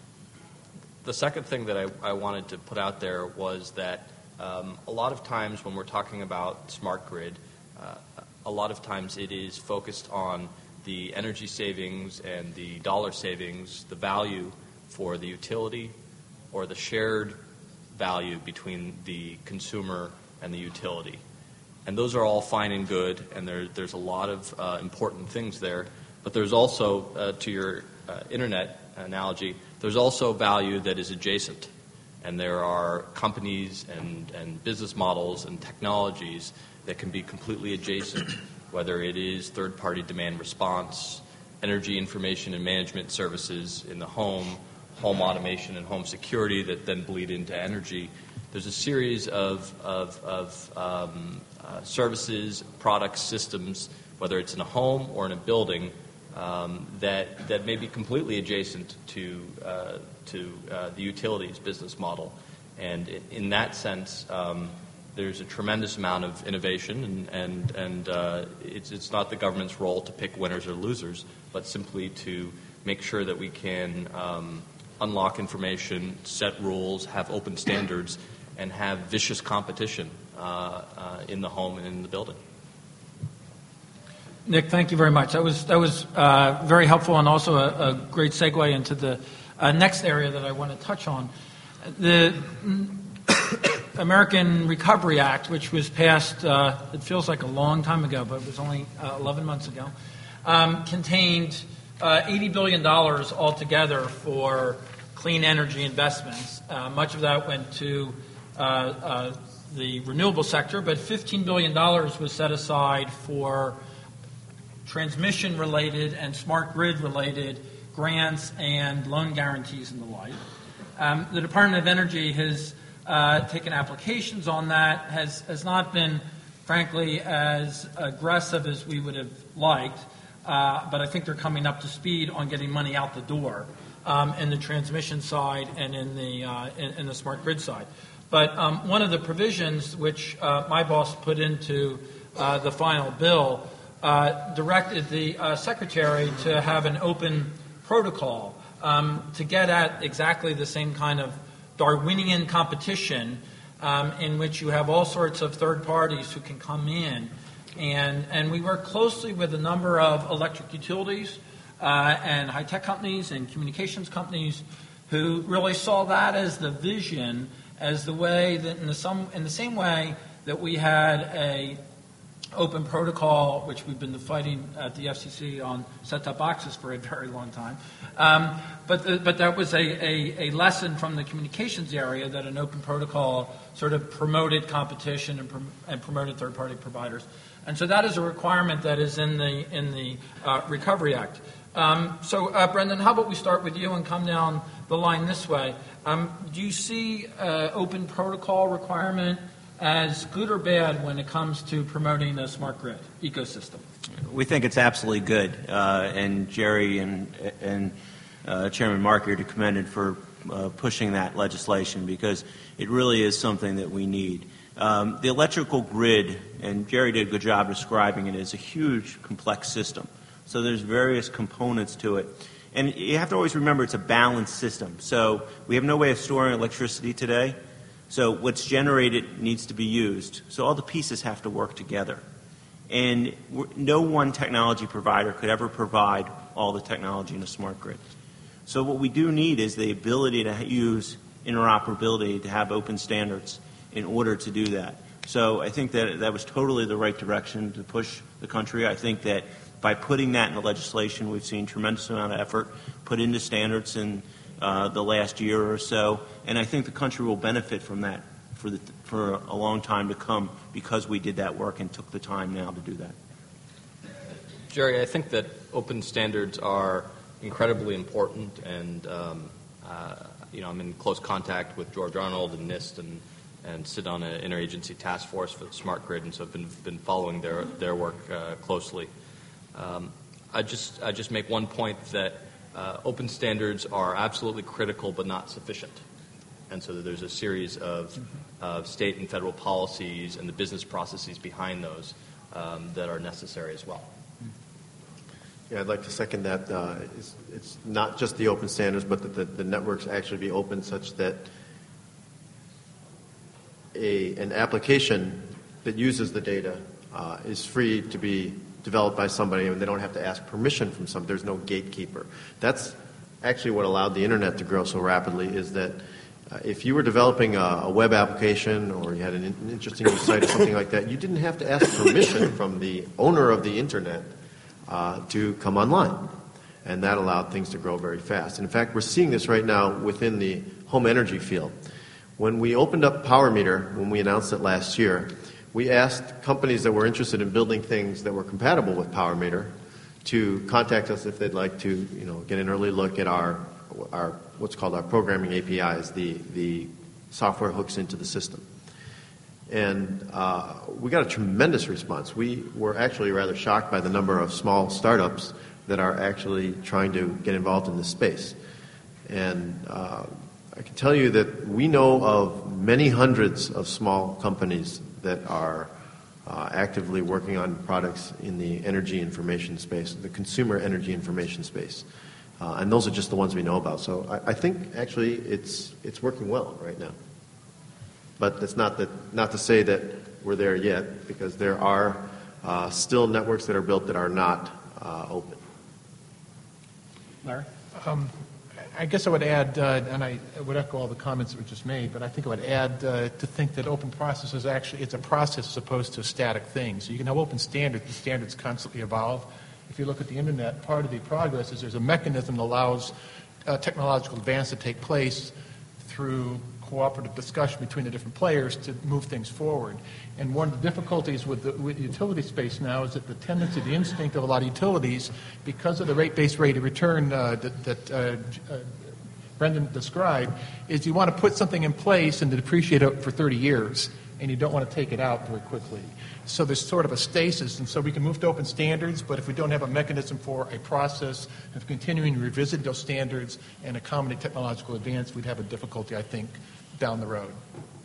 S7: The second thing that I wanted to put out there was that a lot of times when we're talking about smart grid, a lot of times it is focused on the energy savings and the dollar savings, the value for the utility, or the shared value between the consumer and the utility. And those are all fine and good, and there's a lot of important things there. But there's also, to your internet analogy, there's also value that is adjacent. And there are companies and business models and technologies that can be completely adjacent, whether it is third-party demand response, energy information and management services in the home automation and home security that then bleed into energy. There's a series of services, products, systems, whether it's in a home or in a building, that may be completely adjacent to the utilities business model. And in that sense, there's a tremendous amount of innovation, and it's not the government's role to pick winners or losers, but simply to make sure that we can unlock information, set rules, have open standards, and have vicious competition in the home and in the building.
S2: Nick, thank you very much. That was very helpful, and also a great segue into the next area that I want to touch on. The American Recovery Act, which was passed, it feels like a long time ago, but it was only 11 months ago, contained $80 billion altogether for clean energy investments. Much of that went to the renewable sector, but $15 billion was set aside for transmission-related and smart grid-related grants and loan guarantees and the like. The Department of Energy has taken applications on that, has not been, frankly, as aggressive as we would have liked, but I think they're coming up to speed on getting money out the door in the transmission side and in the smart grid side. But one of the provisions which my boss put into the final bill directed the Secretary to have an open protocol to get at exactly the same kind of Darwinian competition in which you have all sorts of third parties who can come in. And we work closely with a number of electric utilities and high-tech companies and communications companies who really saw that as the vision, as the way that in the same way that we had Open Protocol, which we've been fighting at the FCC on set-top boxes for a very long time. But that was a lesson from the communications area that an open protocol sort of promoted competition and promoted third-party providers. And so that is a requirement that is in the Recovery Act. Brendan, how about we start with you and come down the line this way? Do you see open protocol requirement as good or bad when it comes to promoting a smart grid ecosystem?
S6: We think it's absolutely good, and Jerry and Chairman Markey are to commend it for pushing that legislation, because it really is something that we need. The electrical grid, and Jerry did a good job describing it, is a huge, complex system. So there's various components to it. And you have to always remember it's a balanced system. So we have no way of storing electricity today. So what's generated needs to be used. So all the pieces have to work together. And no one technology provider could ever provide all the technology in a smart grid. So what we do need is the ability to use interoperability, to have open standards in order to do that. So I think that was totally the right direction to push the country. I think that by putting that in the legislation, we've seen a tremendous amount of effort put into standards in the last year or so, and I think the country will benefit from that for a long time to come, because we did that work and took the time now to do that.
S7: Jerry, I think that open standards are incredibly important, and I'm in close contact with George Arnold and NIST, and sit on an interagency task force for the smart grid, and so I've been following their work closely. I just make one point that open standards are absolutely critical but not sufficient. And so there's a series of state and federal policies and the business processes behind those that are necessary as well.
S5: Yeah, I'd like to second that. It's not just the open standards, but that the networks actually be open such that an application that uses the data is free to be developed by somebody, and they don't have to ask permission from somebody. There's no gatekeeper. That's actually what allowed the internet to grow so rapidly, is that if you were developing a web application, or you had an interesting site or something like that, you didn't have to ask permission from the owner of the internet to come online. And that allowed things to grow very fast. And in fact, we're seeing this right now within the home energy field. When we opened up PowerMeter, when we announced it last year, we asked companies that were interested in building things that were compatible with PowerMeter to contact us if they'd like to, get an early look at our what's called our programming APIs, the software hooks into the system. And we got a tremendous response. We were actually rather shocked by the number of small startups that are actually trying to get involved in this space. And I can tell you that we know of many hundreds of small companies that are actively working on products in the energy information space, the consumer energy information space. And those are just the ones we know about. So I think actually it's working well right now. But it's not to say that we're there yet, because there are still networks that are built that are not open.
S2: Larry?
S4: I guess I would add, and I would echo all the comments that were just made, but I think I would add to think that open process is actually, it's a process as opposed to a static thing. So you can have open standards, the standards constantly evolve. If you look at the internet, part of the progress is there's a mechanism that allows technological advance to take place through cooperative discussion between the different players to move things forward. And one of the difficulties with the utility space now is that the tendency, the instinct of a lot of utilities, because of the rate-based rate of return that Brendan described, is you want to put something in place and to depreciate it for 30 years, and you don't want to take it out very quickly. So there's sort of a stasis, and so we can move to open standards, but if we don't have a mechanism for a process of continuing to revisit those standards and accommodate technological advance, we'd have a difficulty, I think, down the road.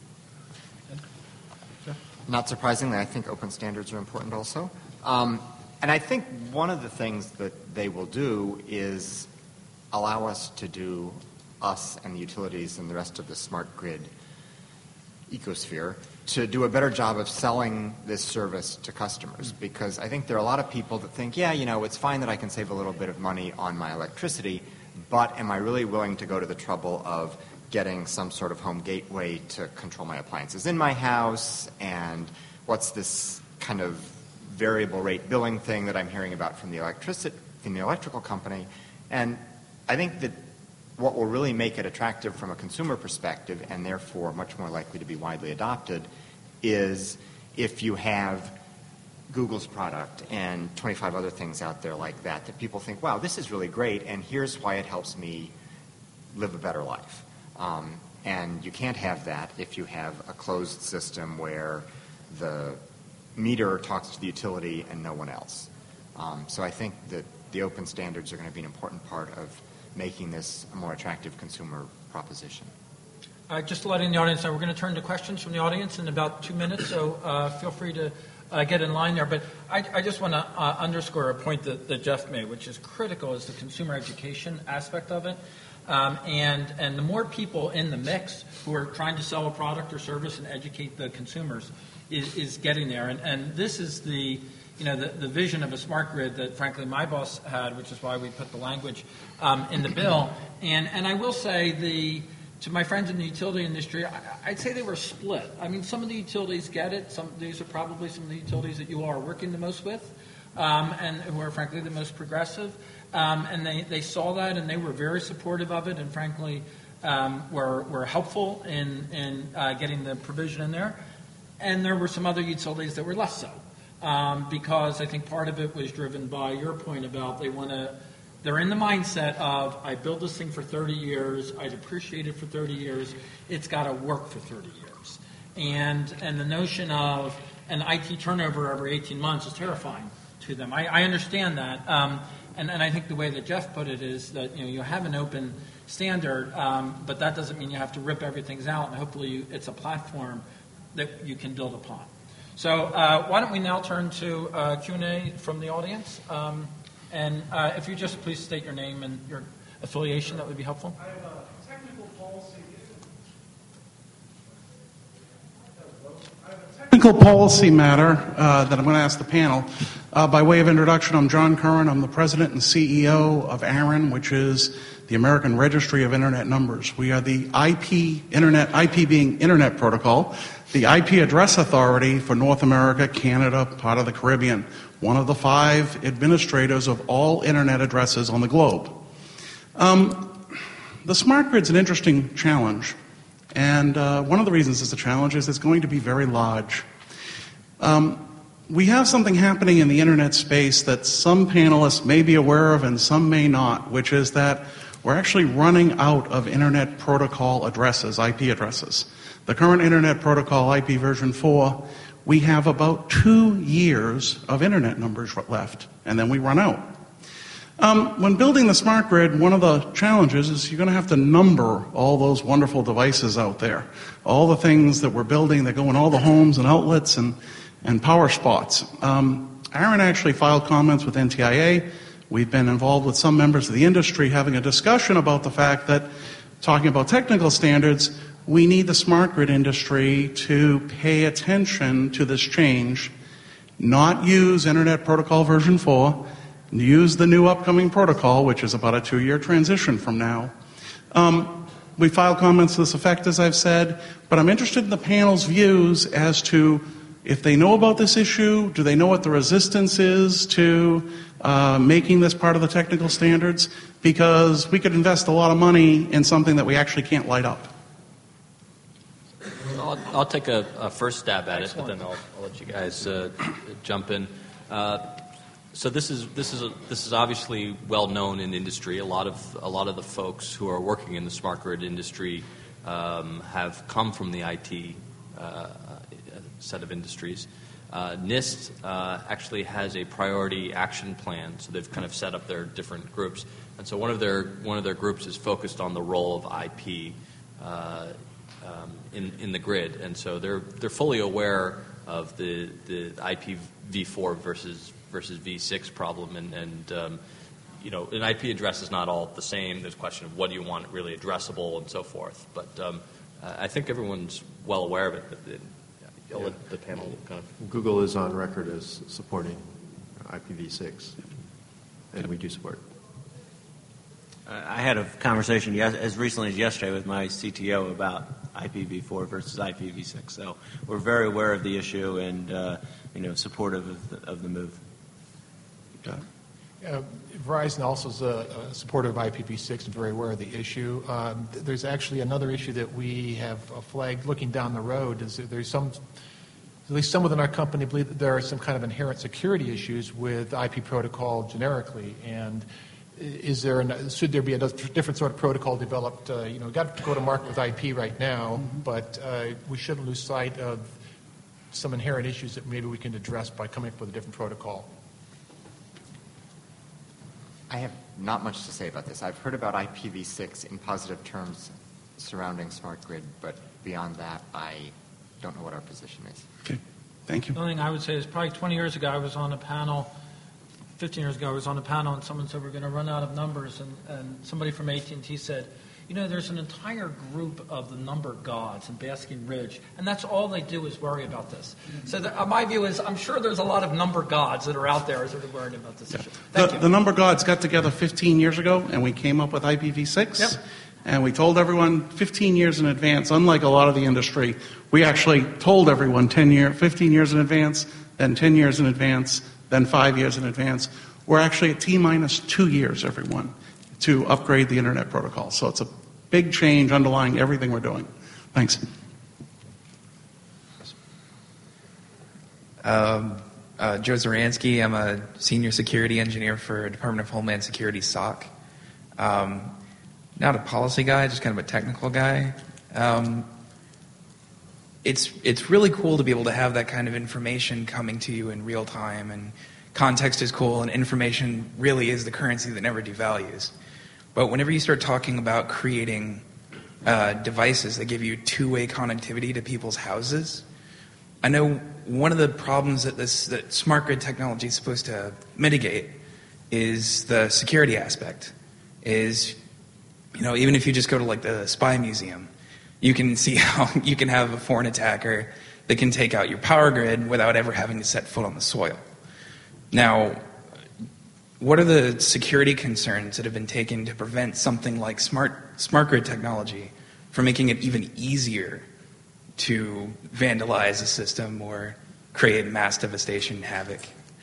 S3: Not surprisingly, I think open standards are important also. And I think one of the things that they will do is allow us to do, us and the utilities and the rest of the smart grid ecosphere, to do a better job of selling this service to customers. Because I think there are a lot of people that think, it's fine that I can save a little bit of money on my electricity, but am I really willing to go to the trouble of getting some sort of home gateway to control my appliances in my house, and what's this kind of variable rate billing thing that I'm hearing about from the electrical company. And I think that what will really make it attractive from a consumer perspective, and therefore much more likely to be widely adopted, is if you have Google's product and 25 other things out there like that people think, wow, this is really great, and here's why it helps me live a better life. And you can't have that if you have a closed system where the meter talks to the utility and no one else. So I think that the open standards are going to be an important part of making this a more attractive consumer proposition.
S2: Just letting the audience know, we're going to turn to questions from the audience in about 2 minutes, so feel free to get in line there. But I just want to underscore a point that Jeff made, which is critical, is the consumer education aspect of it. And the more people in the mix who are trying to sell a product or service and educate the consumers is getting there. And this is the vision of a smart grid that, frankly, my boss had, which is why we put the language in the bill. And I will say to my friends in the utility industry, I'd say they were split. I mean, some of the utilities get it. These are probably some of the utilities that you all are working the most with, and who are, frankly, the most progressive. And they saw that, and they were very supportive of it, and frankly, were helpful in getting the provision in there. And there were some other utilities that were less so, because I think part of it was driven by your point about they're in the mindset of, I built this thing for 30 years, I depreciate it for 30 years, it's got to work for 30 years. And the notion of an IT turnover every 18 months is terrifying to them. I understand that. And I think the way that Jeff put it is that you have an open standard, but that doesn't mean you have to rip everything out, and hopefully it's a platform that you can build upon. So why don't we now turn to Q&A from the audience? And if you just please state your name and your affiliation, that would be helpful.
S8: I have a technical policy matter that I'm going to ask the panel. By way of introduction, I'm John Curran. I'm the president and CEO of ARIN, which is the American Registry of Internet Numbers. We are the IP being Internet Protocol, the IP address authority for North America, Canada, part of the Caribbean, one of the 5 administrators of all Internet addresses on the globe. The smart grid's an interesting challenge, and one of the reasons it's a challenge is it's going to be very large. We have something happening in the Internet space that some panelists may be aware of and some may not, which is that we're actually running out of Internet Protocol addresses, IP addresses. The current Internet Protocol, IP version 4, we have about 2 years of Internet numbers left, and then we run out. When building the smart grid, one of the challenges is you're going to have to number all those wonderful devices out there, all the things that we're building that go in all the homes and outlets and power spots. ARIN actually filed comments with NTIA. We've been involved with some members of the industry having a discussion about the fact that, talking about technical standards, we need the smart grid industry to pay attention to this change, not use Internet Protocol version 4, use the new upcoming protocol, which is about a 2-year transition from now. We filed comments to this effect, as I've said, but I'm interested in the panel's views as to if they know about this issue, do they know what the resistance is to making this part of the technical standards? Because we could invest a lot of money in something that we actually can't light up.
S7: I'll take a first stab at it, but then I'll let you guys jump in. So this is obviously well known in industry. A lot of the folks who are working in the smart grid industry have come from the IT set of industries. NIST actually has a priority action plan, so they've kind of set up their different groups. And so one of their groups is focused on the role of IP in the grid, and so they're fully aware of the IPv4 versus v6 problem, and an IP address is not all the same. There's a question of what do you want really addressable and so forth. But I think everyone's well aware of it. I'll let the panel kind of.
S5: Google is on record as supporting IPv6, and we do support it.
S6: I had a conversation as recently as yesterday with my CTO about IPv4 versus IPv6. So we're very aware of the issue and supportive of the move.
S4: Verizon also is a supporter of IPv6 and very aware of the issue. There's actually another issue that we have flagged looking down the road. Is that there's at least some within our company believe that there are some kind of inherent security issues with IP protocol generically. And should there be a different sort of protocol developed? We've got to go to market with IP right now, but we shouldn't lose sight of some inherent issues that maybe we can address by coming up with a different protocol.
S3: I have not much to say about this. I've heard about IPv6 in positive terms surrounding smart grid, but beyond that, I don't know what our position is.
S8: Okay, thank you.
S2: The only thing I would say is probably 20 years ago I was on a panel, 15 years ago I was on a panel and someone said we're going to run out of numbers and somebody from AT&T said, there's an entire group of the number gods in Basking Ridge, and that's all they do is worry about this. So my view is I'm sure there's a lot of number gods that are out there that are worried about this issue.
S8: The number gods got together 15 years ago, and we came up with IPv6.
S2: Yep.
S8: And we told everyone 15 years in advance. Unlike a lot of the industry, we actually told everyone 15 years in advance, then 10 years in advance, then 5 years in advance. We're actually at T-minus 2 years, everyone, to upgrade the Internet protocol. So it's a big change underlying everything we're doing. Thanks.
S9: Joe Zoransky. I'm a senior security engineer for Department of Homeland Security SOC. Not a policy guy, just kind of a technical guy. It's really cool to be able to have that kind of information coming to you in real time, and context is cool, and information really is the currency that never devalues. But whenever you start talking about creating devices that give you two-way connectivity to people's houses, I know one of the problems that smart grid technology is supposed to mitigate is the security aspect. Even if you just go to the spy museum, you can see how you can have a foreign attacker that can take out your power grid without ever having to set foot on the soil. Now, what are the security concerns that have been taken to prevent something like smart grid technology from making it even easier to vandalize a system or create mass devastation, havoc?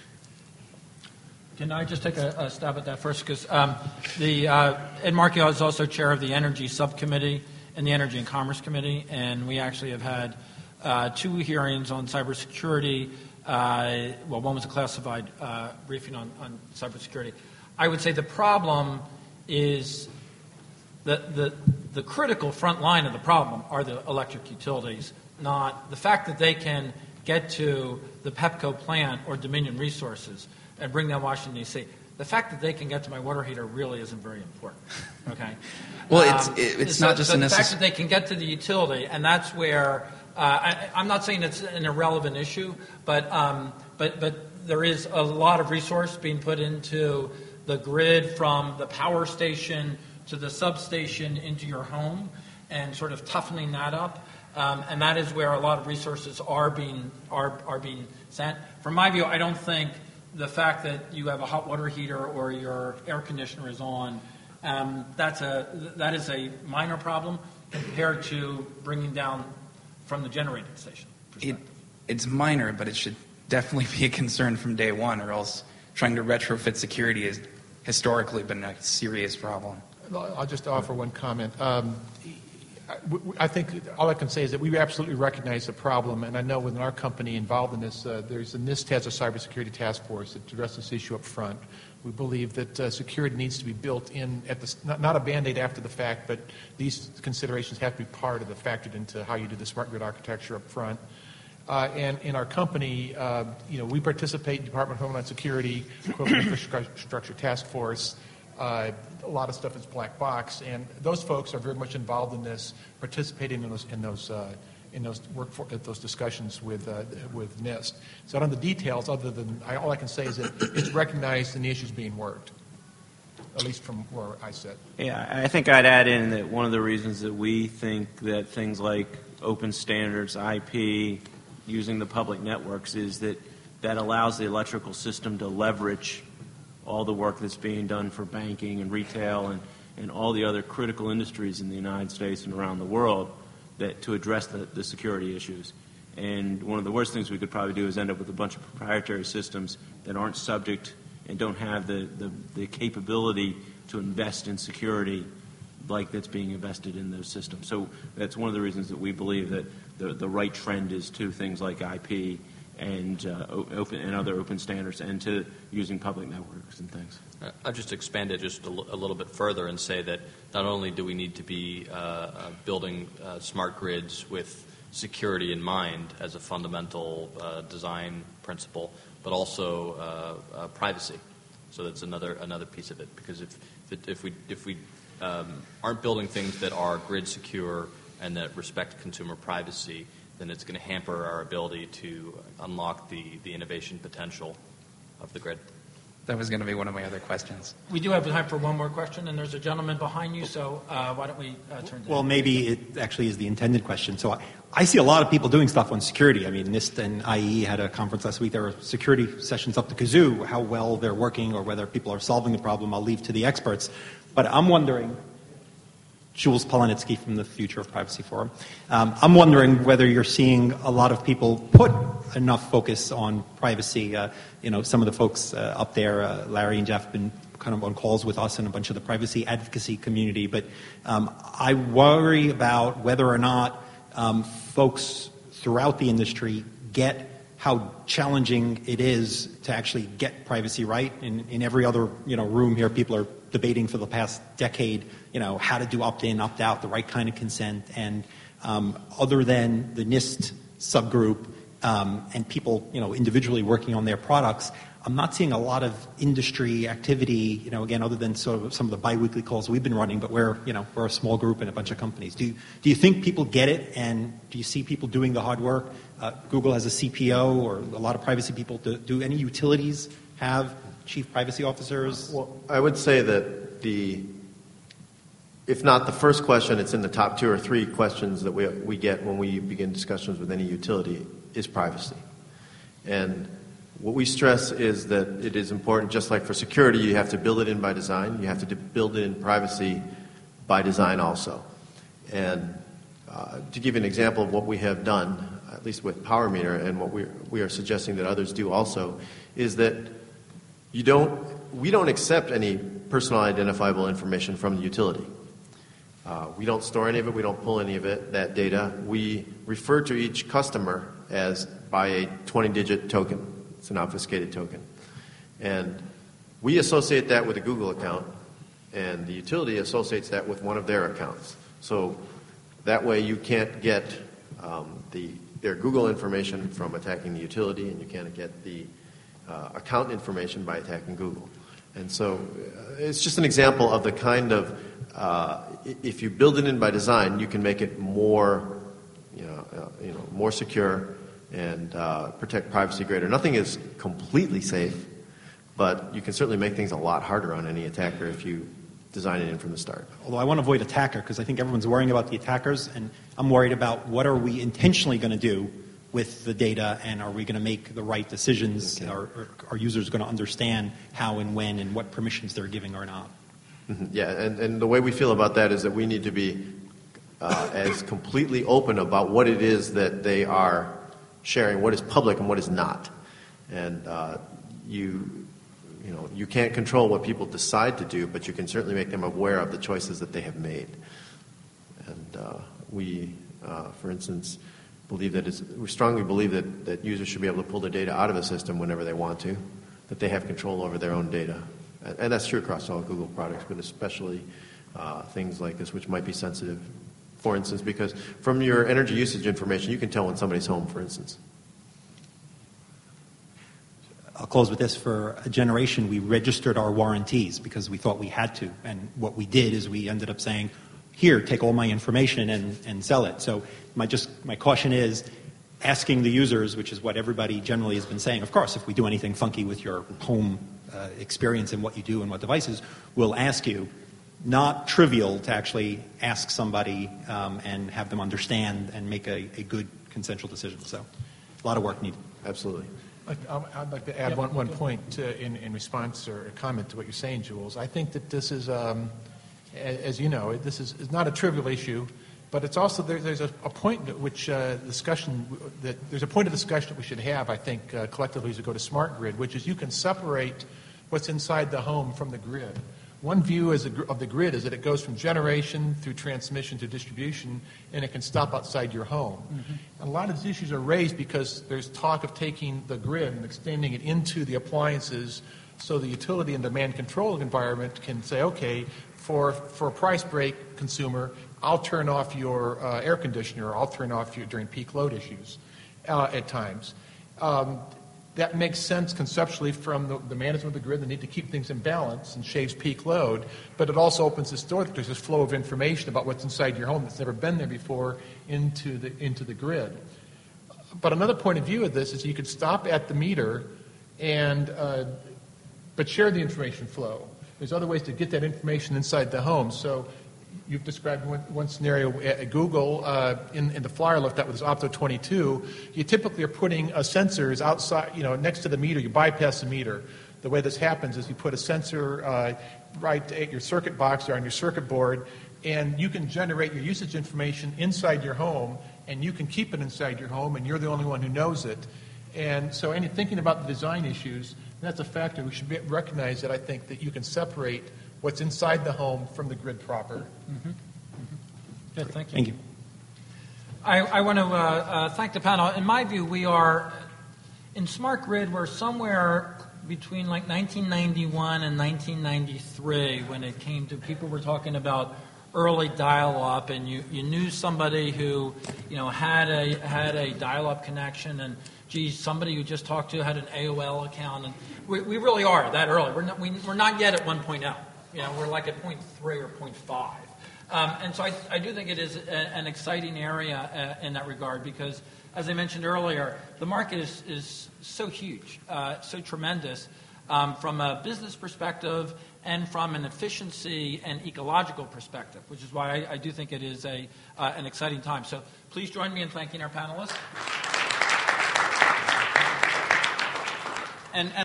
S2: Can I just take a stab at that first? Because Ed Markey is also chair of the Energy Subcommittee and the Energy and Commerce Committee, and we actually have had 2 hearings on cybersecurity. One was a classified briefing on cybersecurity. I would say the problem is the critical front line of the problem are the electric utilities, not the fact that they can get to the Pepco plant or Dominion Resources and bring down Washington, D.C. The fact that they can get to my water heater really isn't very important. Okay.
S9: Well, it's not just
S2: the fact that they can get to the utility, and that's where I'm not saying it's an irrelevant issue, but there is a lot of resource being put into the grid from the power station to the substation into your home, and sort of toughening that up. And that is where a lot of resources are being sent. From my view, I don't think the fact that you have a hot water heater or your air conditioner is on, that is a minor problem compared to bringing down from the generating station perspective.
S9: It's minor, but it should definitely be a concern from day one, or else trying to retrofit security has historically been a serious problem.
S4: I'll just offer one comment. I think all I can say is that we absolutely recognize the problem, and I know within our company involved in this, NIST has a cybersecurity task force that addresses this issue up front. We believe that security needs to be built in not a Band-Aid after the fact, but these considerations have to be part of factored into how you do the smart grid architecture up front. And in our company, we participate in Department of Homeland Security, Equipment Infrastructure Task Force. A lot of stuff is black box, and those folks are very much involved in this, participating in those discussions with NIST. So I don't know the details, other than all I can say is that it's recognized and the issue's being worked, at least from where I sit.
S6: Yeah, I think I'd add in that one of the reasons that we think that things like open standards, IP, using the public networks is that allows the electrical system to leverage all the work that's being done for banking and retail and all the other critical industries in the United States and around the world to address the security issues. And one of the worst things we could probably do is end up with a bunch of proprietary systems that aren't subject and don't have the capability to invest in security like that's being invested in those systems. So that's one of the reasons that we believe that the right trend is to things like IP and open and other open standards, and to using public networks and things.
S7: I'll just expand it just a little bit further and say that not only do we need to be building smart grids with security in mind as a fundamental design principle, but also privacy. So that's another piece of it. Because if we aren't building things that are grid secure and that respect consumer privacy, then it's going to hamper our ability to unlock the innovation potential of the grid.
S9: That was going to be one of my other questions.
S2: We do have time for one more question, and there's a gentleman behind you, so why don't we turn to
S10: Well, maybe it actually is the intended question. So I see a lot of people doing stuff on security. I mean, NIST and IEE had a conference last week. There were security sessions up the kazoo. How well they're working or whether people are solving the problem, I'll leave to the experts. But I'm wondering, Jules Polanitsky from the Future of Privacy Forum, I'm wondering whether you're seeing a lot of people put enough focus on privacy. Some of the folks up there, Larry and Jeff, have been kind of on calls with us and a bunch of the privacy advocacy community. But I worry about whether or not folks throughout the industry get how challenging it is to actually get privacy right. In every other room here, people are debating for the past decade, how to do opt-in, opt-out, the right kind of consent. And other than the NIST subgroup and people, individually working on their products, I'm not seeing a lot of industry activity, again, other than sort of some of the biweekly calls we've been running, but we're a small group and a bunch of companies. Do you think people get it, and do you see people doing the hard work? Google has a CPO, or a lot of privacy people. Do any utilities have chief privacy officers?
S5: Well, I would say that if not the first question, it's in the top 2 or 3 questions that we get when we begin discussions with any utility is privacy. And what we stress is that it is important, just like for security, you have to build it in by design. You have to build it in privacy by design also. And to give you an example of what we have done, at least with PowerMeter, and what we are suggesting that others do also, is that we don't accept any personal identifiable information from the utility. We don't store any of it. We don't pull any of it, that data. We refer to each customer as by a 20-digit token. It's an obfuscated token. And we associate that with a Google account, and the utility associates that with one of their accounts. So that way you can't get their Google information from attacking the utility, and you can't get the account information by attacking Google. And so it's just an example of the kind of, if you build it in by design, you can make it more, more secure and protect privacy greater. Nothing is completely safe, but you can certainly make things a lot harder on any attacker if you design it in from the start.
S10: Although I want to avoid attacker, because I think everyone's worrying about the attackers, and I'm worried about what are we intentionally going to do with the data, and are we going to make the right decisions? Okay. Are users going to understand how and when and what permissions they're giving or not?
S5: Mm-hmm. Yeah, and the way we feel about that is that we need to be as completely open about what it is that they are sharing, what is public and what is not. And you can't control what people decide to do, but you can certainly make them aware of the choices that they have made. And we, for instance, we strongly believe that users should be able to pull their data out of a system whenever they want to, that they have control over their own data. And that's true across all Google products, but especially things like this, which might be sensitive. For instance, because from your energy usage information, you can tell when somebody's home, for instance.
S10: I'll close with this. For a generation, we registered our warranties because we thought we had to. And what we did is we ended up saying, here, take all my information and sell it. So my caution is asking the users, which is what everybody generally has been saying. Of course, if we do anything funky with your home experience and what you do and what devices, we'll ask you. Not trivial to actually ask somebody and have them understand and make a good consensual decision. So a lot of work needed.
S5: Absolutely.
S4: I'd like to add one point in response or a comment to what you're saying, Jules. I think that this is, as you know, this is not a trivial issue. But it's also there's a point at which there's a point of discussion that we should have, I think, collectively as we go to smart grid, which is you can separate what's inside the home from the grid. One view of the grid is that it goes from generation through transmission to distribution, and it can stop outside your home. Mm-hmm. A lot of these issues are raised because there's talk of taking the grid and extending it into the appliances, so the utility and demand control environment can say, okay, for a price break consumer, I'll turn off your air conditioner, or I'll turn off during peak load issues at times. That makes sense conceptually from the management of the grid, the need to keep things in balance and shaves peak load, but it also opens this door that there's this flow of information about what's inside your home that's never been there before into the grid. But another point of view of this is you could stop at the meter but share the information flow. There's other ways to get that information inside the home. So you've described one scenario at Google in the flyer lift that was Opto 22. You typically are putting sensors outside, next to the meter. You bypass the meter. The way this happens is you put a sensor right at your circuit box or on your circuit board, and you can generate your usage information inside your home, and you can keep it inside your home, and you're the only one who knows it. And so thinking about the design issues, that's a factor. We should recognize that I think that you can separate what's inside the home from the grid proper.
S2: Mm-hmm. Mm-hmm. Good, thank you.
S10: Thank you.
S2: I want to thank the panel. In my view, we are, in smart grid, we're somewhere between like 1991 and 1993 when it came to people were talking about early dial-up, and you knew somebody who had a dial-up connection, and somebody you just talked to had an AOL account, and we really are that early. We're not yet at 1.0. We're like at 0.3 or 0.5. And so I do think it is an exciting area in that regard because, as I mentioned earlier, the market is so huge, so tremendous from a business perspective and from an efficiency and ecological perspective, which is why I do think it is an exciting time. So please join me in thanking our panelists. And